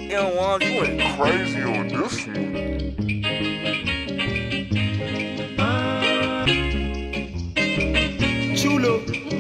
N1, you went crazy on this one. Chulo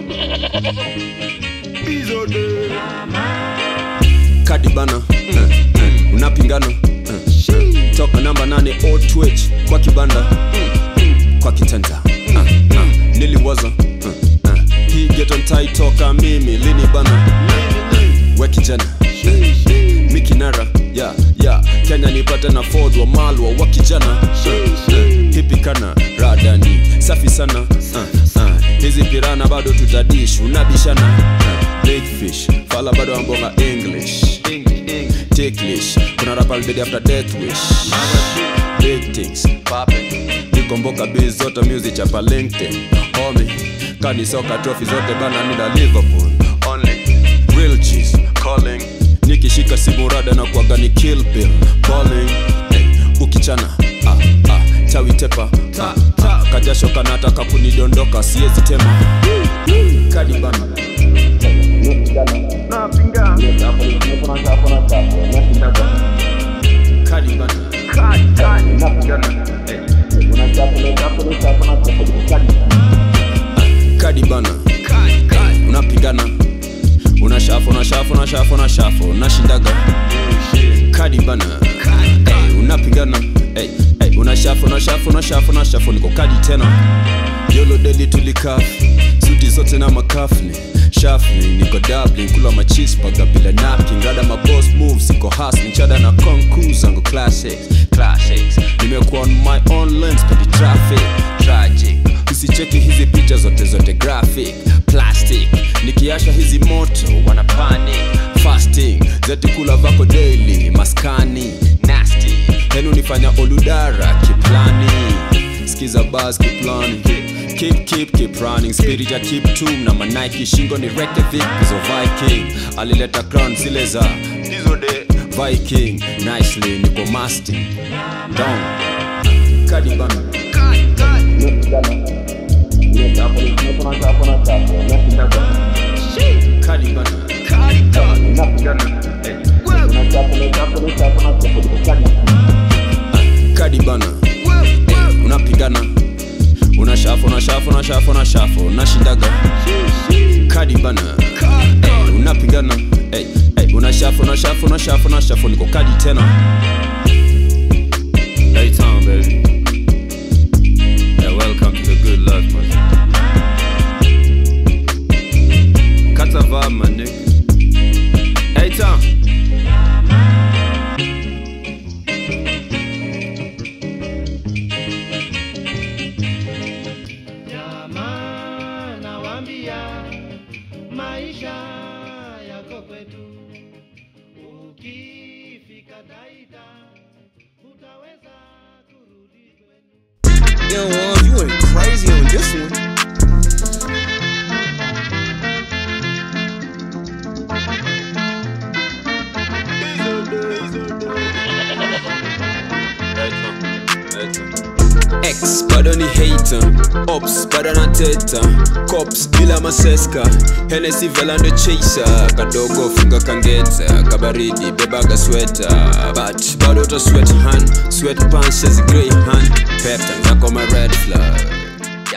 Bizo de Kadibana unapingana toka namba 8 old twitch kwa kibanda kwa kitanda niliwaza hii geto ntai toka mimi lini bana we kijana mikinara Kenya nipate na Ford wa malwa wa kijana hipikana radani safi sana hizi pirana bado tutadish unabishana big fish fala bado ambonga English ticklish kuna rap already after death wish big things popping nikomboka biz zote music chapa LinkedIn homie kani soka trophy zote bana nida Liverpool only real cheese calling nikishika simu rada na kuaga ni kill bill calling ukichana chawi tepa kajasho kanataka kunidondoka siezi tema Kadibana napinga Kadibana Kadibana unapigana unashafu unashindaga Kadibana unapigana unashafu niko kadi tena yolo deli tulikafi suti zote na makafni shafni niko Dublin kula machis paga bila napkin rada maboss moves niko hustling chada na concours zangu classics nimekuwa on my own lens pedi traffic tragic usicheki hizi picha zote graphic plastic nikiasha hizi moto wana panic fasting zeti kula vako daily maskani nasty henu nifanya oludara kiplani skiza buzz kiplani keep running spirit ya keep tomb na Nike shingo ni wreck the Vic zo Viking alileta crown zile za dizo de Viking nicely niko masting down Kadibana Kadibana unapigana unashafu unashindaga Kadibana unapigana unashafu niko kadi tena Hey town baby welcome to the good life man Kata vibe my nigga Hey town maisha yako kwetu ukifika Taita utaweza kurudi kwenu. N1, you went crazy on this one. X bado ni hater Ops bado na teta Cops bila maseska Hennessy velando chaser Kadogo funga kangeta Kabaridi bebaga sweater But bado to sweat hand Sweat pants as grey hand Pep time yako my red flag